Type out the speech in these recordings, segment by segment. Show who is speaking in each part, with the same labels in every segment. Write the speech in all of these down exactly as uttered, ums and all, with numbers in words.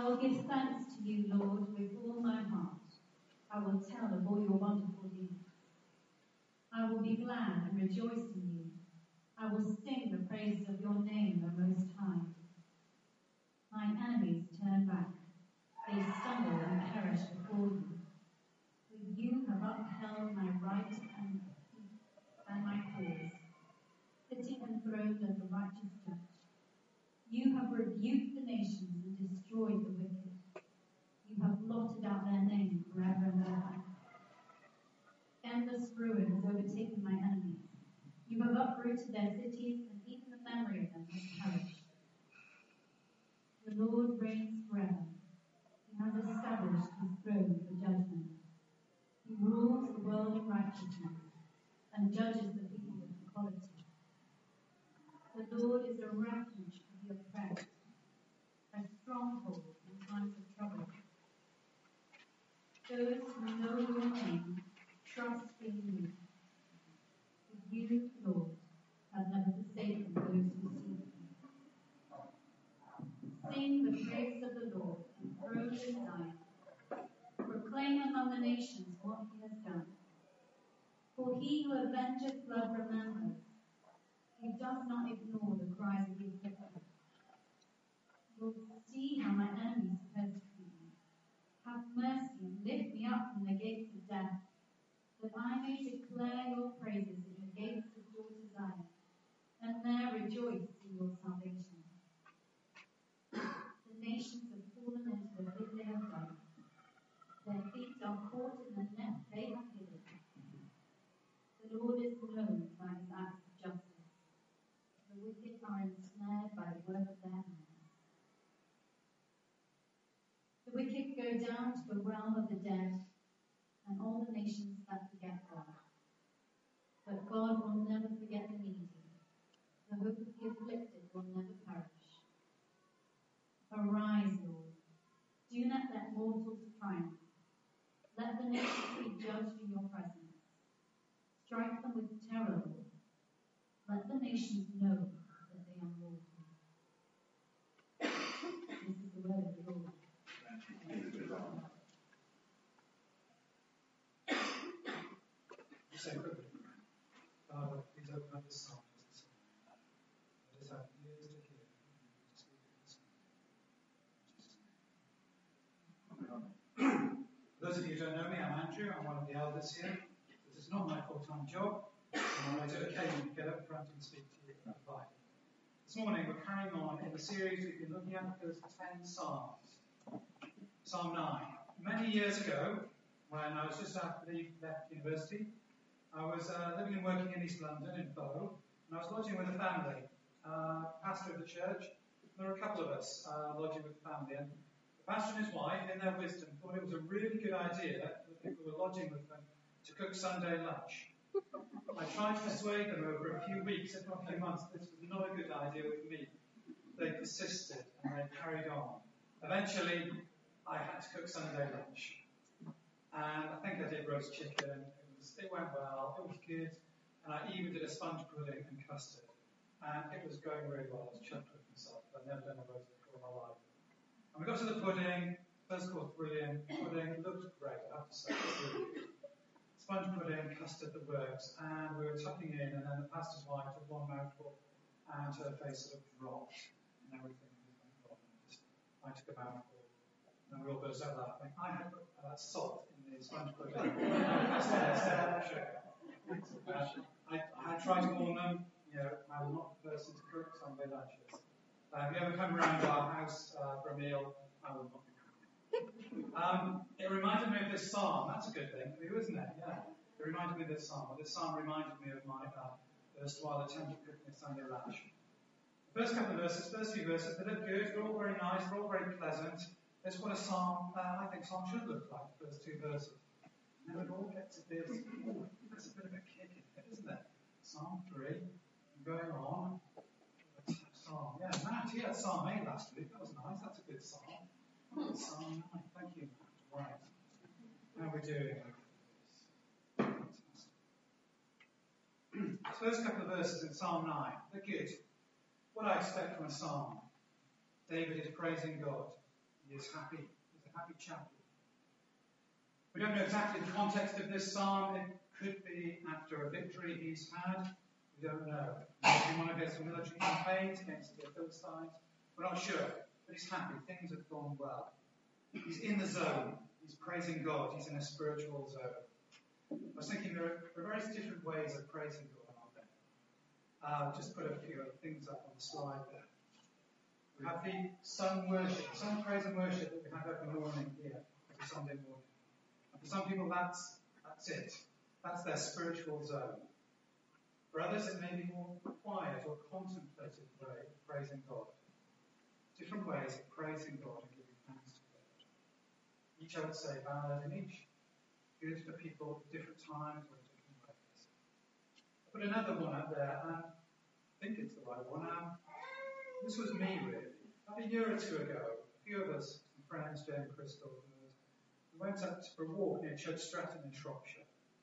Speaker 1: will give thanks to you, Lord, with all my heart. I will tell of all your wonderful deeds. I will be glad and rejoice in you. I will sing the praises of your name, the Most High. My enemies turn back. They stumble and perish before you. For you have upheld my right and, and my cause, sitting enthroned as a righteous judge. You have rebuked the nations and destroyed the wicked. You have blotted out their name forever and ever. Endless ruin has overtaken my enemies. You have uprooted their cities, and even the memory of them has perished. The Lord reigns forever. He has established his throne for judgment. He rules the world in righteousness and judges the people with equality. The Lord is a refuge for the oppressed, a stronghold in times of trouble. Those who know your name trust in you. For you, Lord, have never forsaken those who seek you. Sing the praise of the Lord enthroned in Zion. Proclaim among the nations what he has done. For he who avengeth blood remembers. He does not ignore the cries of the afflicted. Lord, see how my enemies persecute me. Have mercy and lift me up from the gates of death, that I may declare your praises in the gates of daughter Zion, and there rejoice in your salvation. The nations have fallen into the pit they have dug. Their feet are caught in the net they have hidden. The Lord is known by his acts of justice. The wicked are ensnared by the work of their hands. The wicked go down to the realm of the dead, and all the nations that forget God. But God will never forget the needy. The hope of the afflicted will never perish. Arise, Lord. Do not let mortals triumph. Let the nations be judged in your presence. Strike them with terror, Lord. Let the nations know that they are mortal. This is the word of the Lord.
Speaker 2: So quickly, Father, please open up this psalm this morning. Let us have ears to hear and to speak this morning. For those of you who don't know me, I'm Andrew. I'm one of the elders here. This is not my full-time job, and I do occasionally get up front and speak to you about the Bible. This morning we're carrying on in the series we've been looking at those ten Psalms. Psalm nine. Many years ago, when I was just after the left university, I was uh, living and working in East London, in Bow, and I was lodging with a family, uh, pastor of the church. There were a couple of us uh, lodging with the family, and the pastor and his wife, in their wisdom, thought it was a really good idea that the people who were lodging with them to cook Sunday lunch. I tried to persuade them over a few weeks, if not a few months, this was not a good idea with me. They persisted, and they carried on. Eventually, I had to cook Sunday lunch. And I think I did roast chicken. It, was, it went well. It was good. And I even did a sponge pudding and custard. And it was going really well. I was chuffed with myself. I'd never done a roast before in my life. And we got to the pudding. First course, brilliant. Pudding looked great, I have to say. It was really good. Sponge pudding, custard, the works. And we were tucking in. And then the pastor's wife took one mouthful. And her face sort of dropped. And everything went wrong. I took a mouthful. And we all burst out laughing. I had put uh, salt in the sponge pudding. uh, I, I tried to warn them, you know, I'm not the person to cook Sunday lunches. Uh, if you ever come around our house uh, for a meal, I will not be cooking. Um, it reminded me of this psalm. That's a good thing for you, isn't it? Yeah. It reminded me of this psalm. Well, this psalm reminded me of my uh, erstwhile attempt at cooking a Sunday lunch. The first couple of verses, first few verses, they look good. They're all very nice. They're all very pleasant. That's what a psalm, uh, I think psalm should look like, the first two verses. And then it all gets a bit, ooh, there's a bit of a kick in it, isn't it? Psalm three, going on. Psalm, yeah, Matt, he had Psalm eight last week, that was nice, that's a good psalm. Psalm nine, thank you, Matt. Right. How are we doing? The first couple of verses in Psalm nine, they're good. What I expect from a psalm. David is praising God. He is happy. He's a happy champion. We don't know exactly the context of this psalm. It could be after a victory he's had. We don't know. Maybe one of his military campaigns against the Philistines. We're not sure. But he's happy. Things have gone well. He's in the zone. He's praising God. He's in a spiritual zone. I was thinking there are, there are various different ways of praising God, aren't there? Uh, just put a few things up on the slide there. We have the sung worship, sung praise and worship that we have every morning here, every Sunday morning. And for some people, that's that's it. That's their spiritual zone. For others, it may be more quiet or contemplative way of praising God. Different ways of praising God and giving thanks to God. Each, I would say, valid and each good for people at different times or in different ways. I put another one up there, and I think it's the right one. Um, this was me, really. About a year or two ago, a few of us, some friends, Jane and Crystal, we went up for a walk near Church Stratton in Shropshire.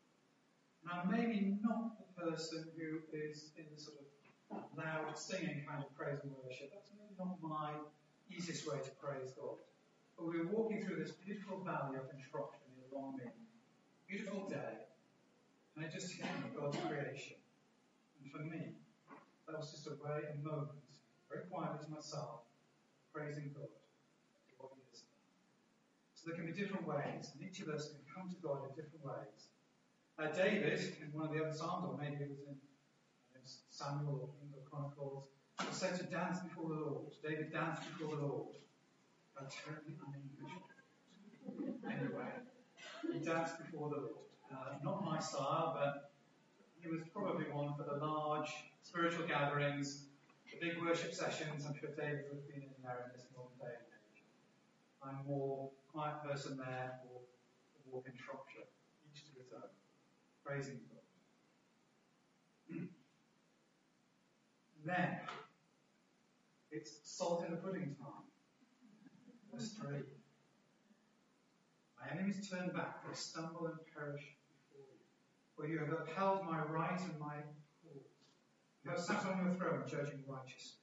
Speaker 2: Now, maybe not the person who is in the sort of loud singing kind of praise and worship. That's maybe not my easiest way to praise God. But we were walking through this beautiful valley up in Shropshire near Longmead. Beautiful day. And it just hit me, God's creation. And for me, that was just a way, a moment, very quietly to myself, praising God for what he has done. So there can be different ways, and each of us can come to God in different ways. Uh, David, in one of the other Psalms, or maybe it was in, in Samuel or Kings or Chronicles, was said to dance before the Lord. David danced before the Lord. A terribly un-English. Anyway, he danced before the Lord. Uh, not my style, but he was probably one for the large spiritual gatherings, the big worship sessions. I'm sure David would have been in there in this modern day and age. I'm more quiet person there, or a walk in Shropshire, each to his own. Praising God. Then, it's salt in the pudding time. Verse three. My enemies turn back, they stumble and perish before you. For you have upheld my right and my cause. You have sat on your throne, judging righteously.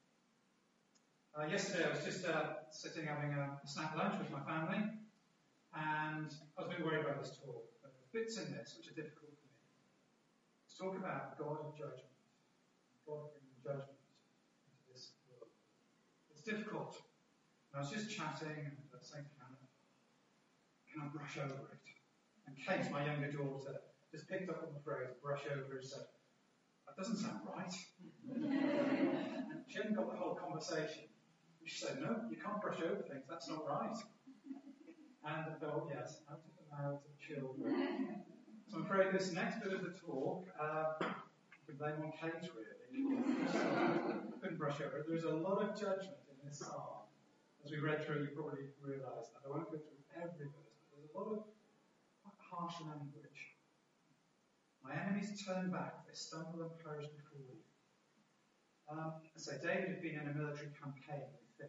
Speaker 2: Uh, yesterday, I was just uh, sitting having a, a snack lunch with my family, and I was a bit worried about this talk. Bits in this which are difficult for me. Let's talk about God of judgment. God bringing judgment into this world. It's difficult. And I was just chatting and I was saying to Hannah, can I brush over it? And Kate, my younger daughter, just picked up on the phrase brush over and said, that doesn't sound right. And she hadn't got the whole conversation. She said, no, you can't brush over things, that's not right. And I thought, yes, out of the mouths of children. So I'm afraid this next bit of the talk, uh, you can blame on Kate, really. Couldn't brush over it. There's a lot of judgment in this psalm. As we read through, you probably realised that. I won't go through every verse, but there's a lot of quite harsh language. My enemies turn back, they stumble and perish before you. Um, so David had been in a military campaign, we think.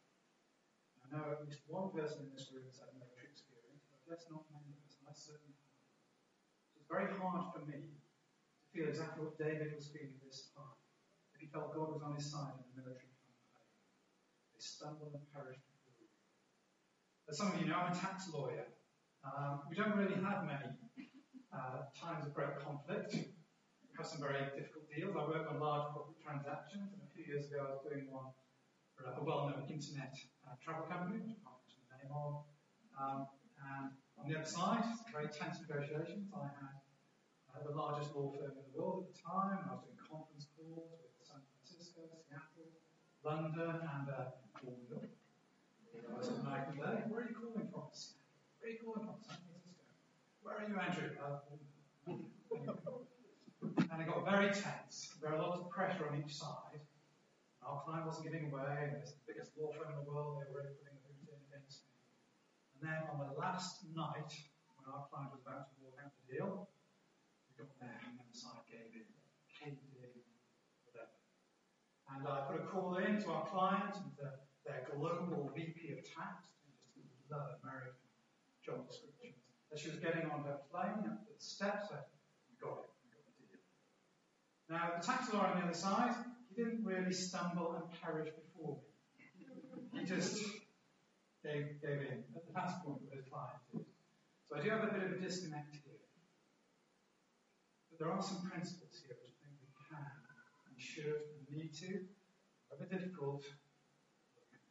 Speaker 2: I know at least one person in this room has had military experience, but that's not many of us, and I certainly have. So it's very hard for me to feel exactly what David was feeling this time. If he felt God was on his side in the military campaign. They stumble and perish before you. As some of you know, I'm a tax lawyer. Um, we don't really have many uh, times of great conflict. We have some very difficult deals. I work on large corporate transactions, and a few years ago I was doing one for a well-known internet uh, travel company, which I can't mention the name of. Um, and on the other side, very tense negotiations. I had uh, the largest law firm in the world at the time, and I was doing conference calls with San Francisco, Seattle, London, and uh, New York. It was a night and day. Where are you calling from? Where are you calling from? San Francisco. Where are you, Andrew? Uh, and it got very tense. There were a lot of pressure on each side. Our client wasn't giving away, and it's the biggest law firm in the world. They were really putting the boot in against me. And then on the last night, when our client was about to walk out the deal, we got there, and the other side gave in, caved in, whatever. And I put a call in to our client and the, their global V P of tax, who just love American job descriptions. As she was getting on her plane, up the steps, I we got it, we got the deal. Now, the tax lawyer on the other side, he didn't really stumble and perish before me. He just gave, gave in at the last point with his client did. So I do have a bit of a disconnect here. But there are some principles here which I think we can and should and need to, however difficult, look at.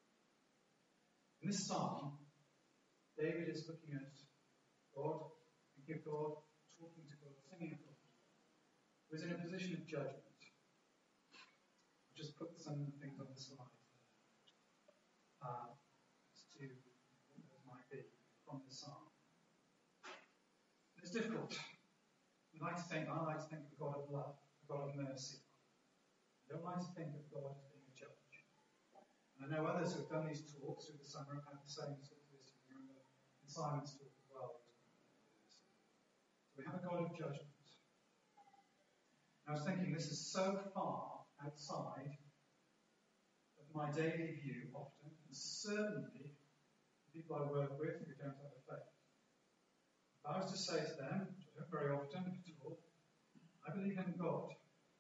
Speaker 2: In this psalm, David is looking at God, thinking of God, talking to God, singing of God, who is in a position of judgment. I'll just put some things on the slide there, uh, as to what those might be from the psalm. It's difficult. We like to think, I like to think of a God of love, a God of mercy. I don't like to think of God as being a judge. And I know others who have done these talks through the summer have had the same sort of this. Remember in Simon's talk as well. So we have a God of judgment. And I was thinking, this is so far outside of my daily view often, and certainly the people I work with who don't have a faith. If I was to say to them, which I don't very often at all, I believe in God.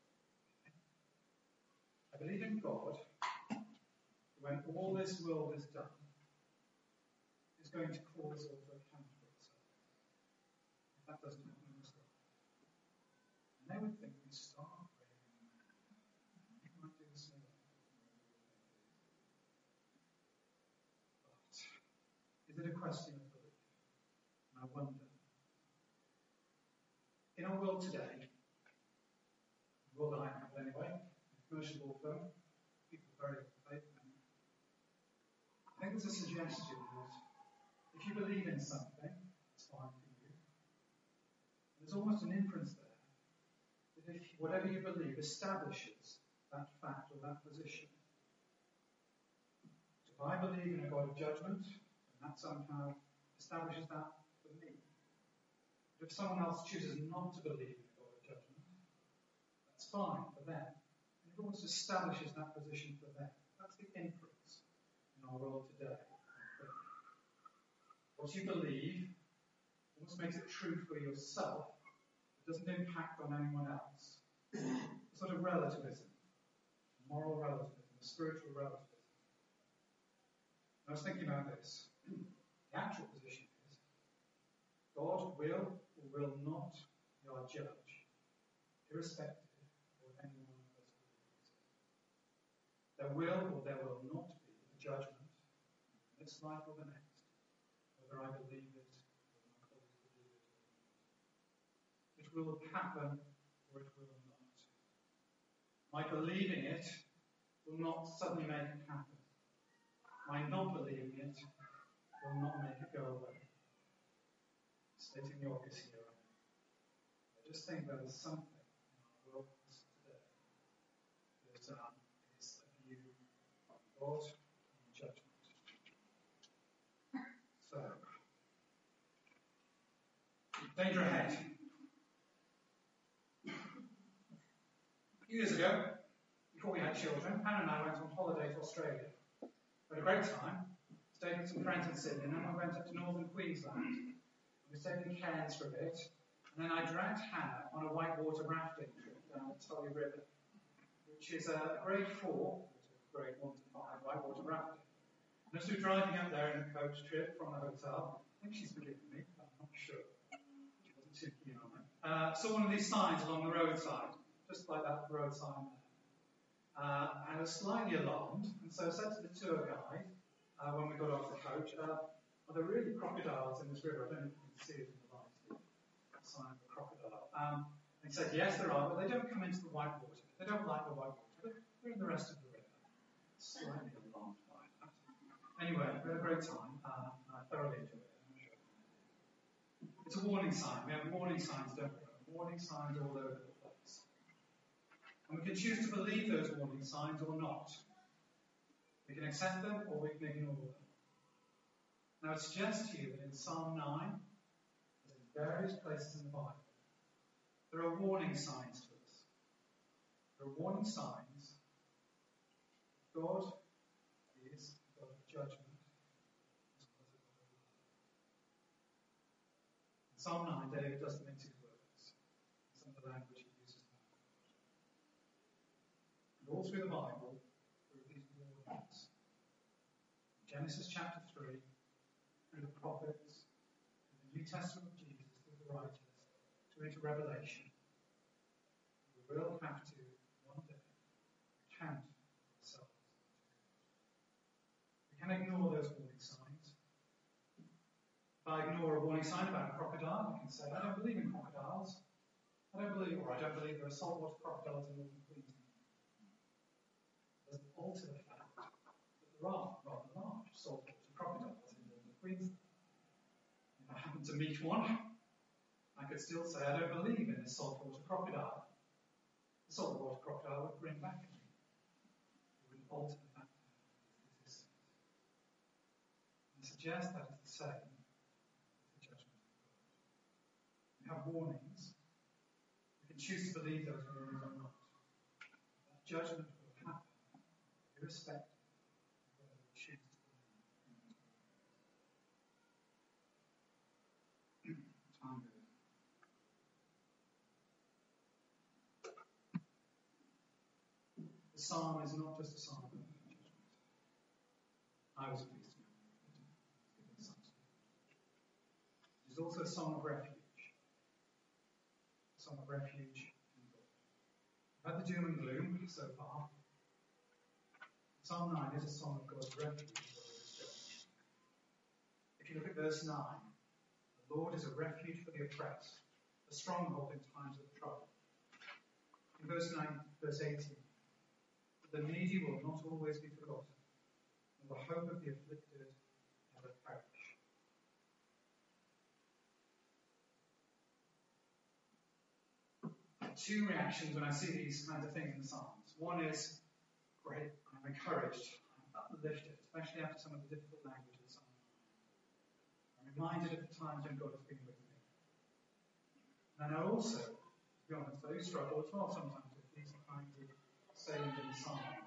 Speaker 2: I believe in God, when all this world is done, is going to call us all to account for itself. If that doesn't happen in this life. And they would think we start praying. We might do the same. But is it a question of belief? And I wonder. In our world today, the world I have anyway, commercial law firm, people very faith. I think there's a suggestion that if you believe in something, it's fine for you. There's almost an inference there that if whatever you believe establishes that fact or that position. So if I believe in a God of judgment, then that somehow establishes that for me. But if someone else chooses not to believe in a God of judgment, that's fine for them. And it almost establishes that position for them. That's the inference in our world today. What you believe almost makes it true for yourself. It doesn't impact on anyone else. A sort of relativism, moral relativism, spiritual relativism. I was thinking about this. The actual position is God will or will not be our judge, irrespective of what anyone else believes. There will or there will not be a judgment in this life or the next, whether I believe it or my colleagues believe it or not. It will happen or it will not. My believing it will not suddenly make it happen. My not believing it will not make it go away. Stating the obvious here, I just think there is something in our world today that um, is a view of God and judgment. So, danger ahead. A few years ago, before we had children, Hannah and I went on holiday to Australia. We had a great time. Stayed with some friends in Sydney, and then we went up to northern Queensland. We stayed in Cairns for a bit, and then I dragged Hannah on a whitewater rafting trip down the Tully River, which is a grade four, grade one to five, whitewater rafting. And as we were driving up there in a coach trip from the hotel, I think she's forgiven me, but I'm not sure. She wasn't too keen on it. Uh, saw one of these signs along the roadside, just like that road sign there. Uh, I was slightly alarmed, and so I said to the tour guide, uh, when we got off the coach, uh, are there really crocodiles in this river? I don't know if you can see it in the light here. That sign of a crocodile. Um, and he said, yes, there are, but they don't come into the white water. They don't like the white water. They're in the rest of the river. Slightly alarmed by that. Anyway, we had a great time. Uh, I thoroughly enjoyed it. I'm sure. It's a warning sign. We have warning signs, don't we? Warning signs all over the place. And we can choose to believe those warning signs or not. We can accept them or we can ignore them. Now, I suggest to you that in Psalm nine, as in various places in the Bible, there are warning signs to us. There are warning signs that God is a God of judgment as well as a God of love. In Psalm nine, David doesn't mince his words. Some of the language he uses now. And all through the Bible, there are these warnings. Genesis chapter three, through the prophets, through the New Testament of Jesus, through the writers, through into Revelation, we will have to one day account for ourselves. We can ignore those warning signs. If I ignore a warning sign about a crocodile, I can say, I don't believe in crocodiles. I don't believe, or I don't believe there are saltwater crocodiles in northern Queensland. It doesn't alter the fact that there are rather large saltwater crocodiles in northern Queensland. If I happen to meet one, I could still say I don't believe in a saltwater crocodile. The saltwater crocodile would bring back to me. It wouldn't alter the fact of its existence. I suggest that it's the same with the judgment of God. We have warnings. We can choose to believe those warnings or not. That judgment will happen irrespective of whether we choose to believe in those warnings. Time goes. The psalm is not just a psalm of judgment. I was pleased to know it. It is also a song of refuge. A song of refuge in God. We've had the doom and gloom so far. Psalm nine is a song of God's refuge as well as his judgment. If you look at verse nine, the Lord is a refuge for the oppressed, a stronghold in times of trouble. In verse nine, verse eighteen, the needy will not always be forgotten, and the hope of the afflicted never perish. I have two reactions when I see these kinds of things in the Psalms. One is, great, I'm encouraged, I'm uplifted, especially after some of the difficult language of the Psalm. I'm reminded of the times when God has been with me. And I also, to be honest, I do struggle as well sometimes with these kinds of sayings in the Psalms.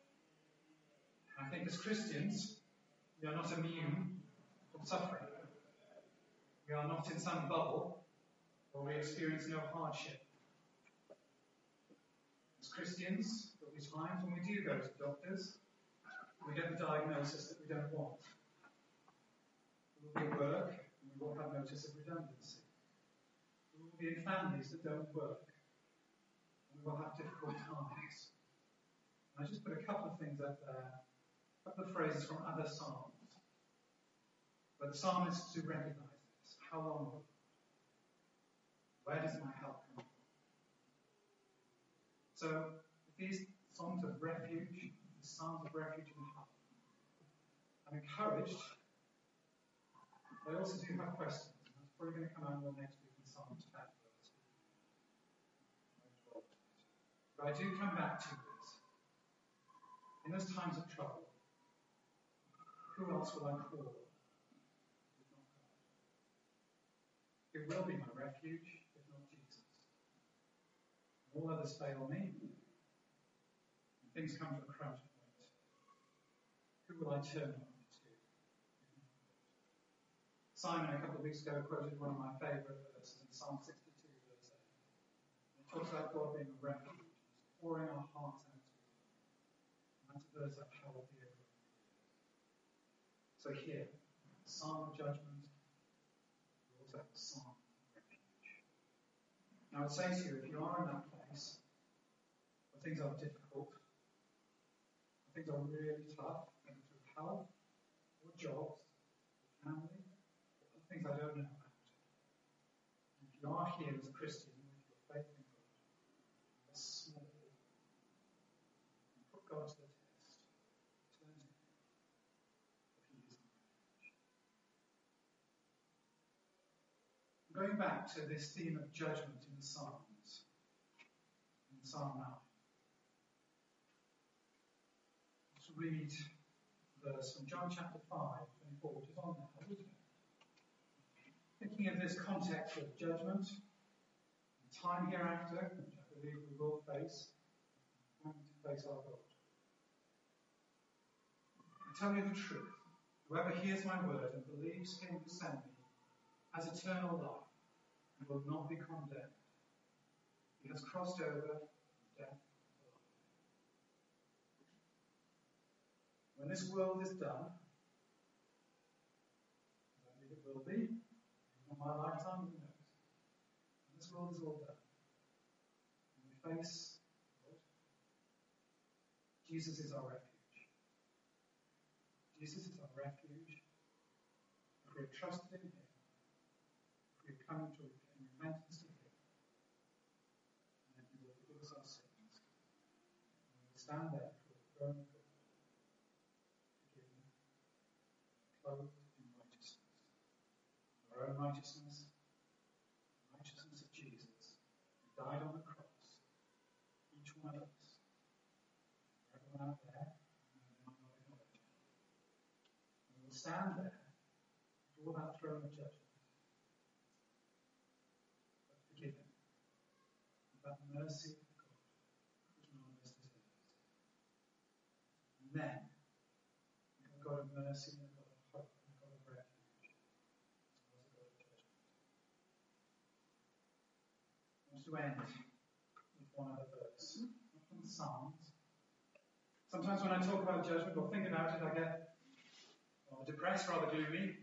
Speaker 2: I think as Christians, we are not immune from suffering. We are not in some bubble where we experience no hardship. As Christians, there will be times when we do go to doctors, and we get the diagnosis that we don't want. We will be at work, and we will have notice of redundancy. We will be in families that don't work, and we will have difficult times. And I just put a couple of things up there, a couple of phrases from other psalms, where the psalmists do recognize this. How long will it? Where does my help come from? So, these songs of refuge, these psalms of refuge and help, I'm encouraged. But I also do have questions, and that's probably going to come out more next week in Psalms ten. But I do come back to this. In those times of trouble, who else will I call if not God? Who will be my refuge if not Jesus? All others fail me. When things come to a crunch point, who will I turn on to? Simon, a couple of weeks ago, quoted one of my favourite verses in Psalm sixty-two, verse eight. It talks about God being a refuge, pouring our hearts out to Him. And that's a verse I've held dear for many years. So here, the Psalm of Judgment, we also have the Psalm of Refuge. Now I would say to you, if you are in that place where things are difficult, where things are really tough, maybe through health, or jobs, or family, or other things I don't know about, and if you are here as a Christian with your faith in God, you are small, and put God to the test, turn to Him, for He is my refuge. Going back to this theme of judgment in the Psalms, in Psalm nine, let's read a verse from John chapter five, twenty-four, which is on there, isn't it? Thinking of this context of judgment, and time hereafter, which I believe we will face, and to face our God. I tell you the truth, whoever hears my word and believes Him who sent me has eternal life, and will not be condemned. He has crossed over from death to life. When this world is done, will be. In my lifetime, who knows? And this world is all done. And we face the Lord. Jesus is our refuge. Jesus is our refuge. If we have trusted in Him, if we have come to in repentance to Him, then He will forgive us our sins. And we will stand there before the throne of God, forgiven, clothed in righteousness. Our own righteousness, the righteousness of Jesus, who died on the cross, each one of us, everyone out there, and they might not acknowledge it. And we will stand there before that throne of judgment, but forgiven, with that mercy of God, which none of us deserves. And then, we have a God of mercy and a God of hope and a God of refuge, as well as a God of judgment. I want to end with one other verse, not from the Psalms. Sometimes when I talk about judgment or think about it, I get well, depressed, rather gloomy.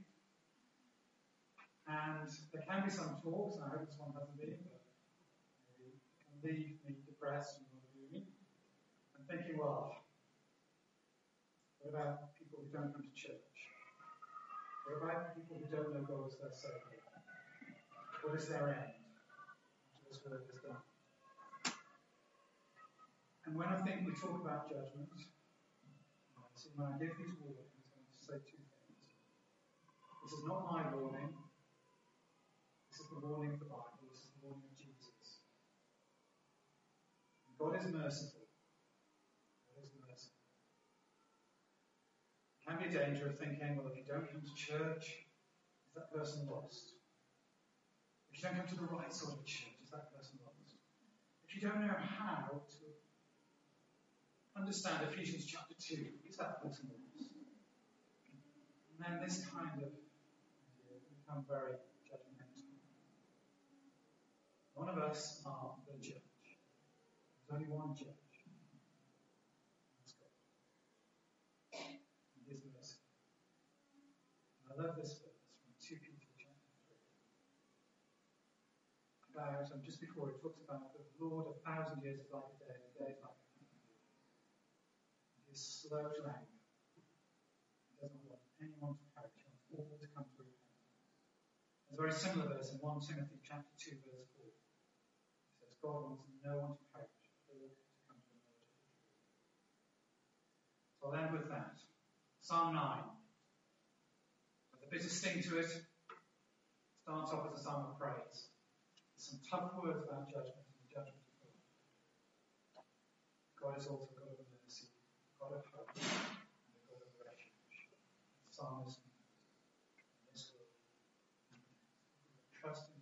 Speaker 2: And there can be some talks, and I hope this one hasn't been, but maybe it can leave me depressed and rather gloomy. And thinking, well, what about people who don't come to church? What about people who don't know God as their Saviour? What is their end after this work is done? And when I think we talk about judgment, I see when I give these warnings, I want to say two things. This is not my warning. This is the warning of the Bible. This is the warning of Jesus. And God is merciful. God is merciful. There can be a danger of thinking, well, if you don't come to church, is that person lost? If you don't come to the right sort of church, is that person lost? If you don't know how to understand Ephesians chapter two, is that person lost? And then this kind of idea can become very judgmental. None of us are the judge. There's only one judge. That's God. And His mercy. And I love this verse from Second Peter chapter three. About, and just before it talks about the Lord, a thousand years is like a day, a day is like a thousand years. He is slow to anger. He doesn't want anyone to perish. He wants all to come to repentance. There's a very similar verse in First Timothy chapter two, verse four. It says, God wants no one to perish, all to come to the knowledge of the truth. So I'll end with that. Psalm nine. With a bit of sting to it, starts off as a psalm of praise. There's some tough words about judgment and the judgment of God. God is also a God of mercy, God of hope, and a God of refuge. The psalmist knows in this world, trust in